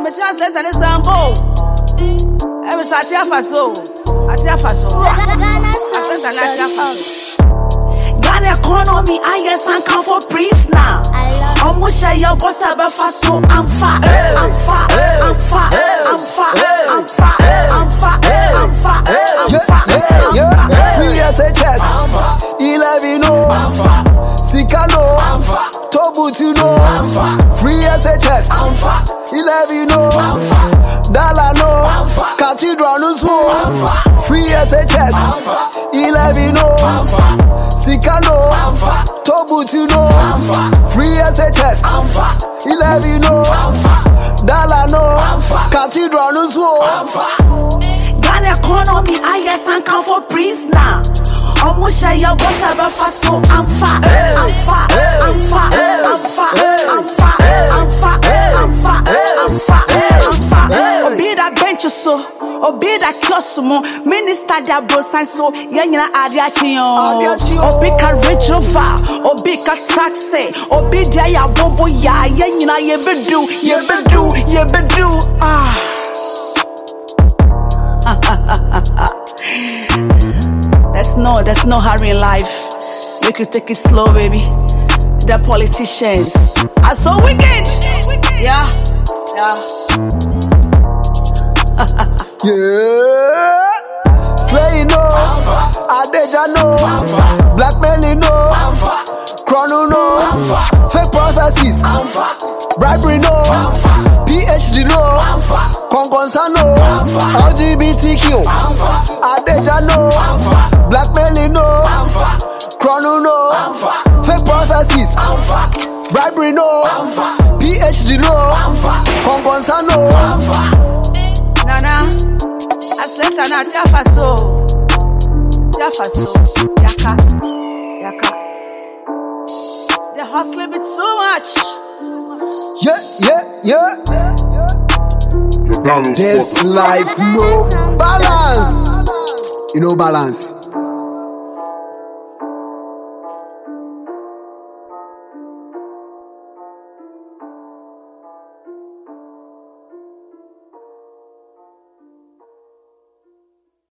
me just let an example. Every Satia Faso, Atia Faso. Ghana economy, I guess I'm come for priest now. Almost share your boss ever faso. I'm fat, I'm fat, I'm fat, I'm fat, I'm fat, I'm fat, I'm fat, I'm fat. Free SHS, 11 no, Sikano, Tobutino, free SHS, 11 no, Dalano, Cathedral Nusmo, free SHS, 11 no, Sikano, Tobutino, free SHS, 11 no, Dalano, Cathedral Nusmo. Ghana economy, I guess I'm come for priest now. Almost share your boss ever faso. I'm fat, I'm fat, I'm fat, I'm fat, I'm fat, I'm fat, I'm fat, I'm fat, I'm fat. Obi that bench so, obi that kiosumo, minister that bro sign so, yenya adiachion. Obi ka Range Rover, obi ka taxi, obi dia ya bobo ya, yenya yebedu, yebedu, yebedu. There's no hurry in life. We could take it slow, baby. The politicians are so wicked. Yeah. Yeah. Slay no, Adeja no, blackmailing no, chrono no, fake prophecies, bribery no, PhD no, Kongonsa no, LGBTQ, Adeja no, blackmailing no, chrono no, fake prophecies, bribery no, PhD no, Kongonsa no. Nana, I slept on a Tiafaso, Yaka. They're hustling with so much. Yeah. This life no balance. You know balance.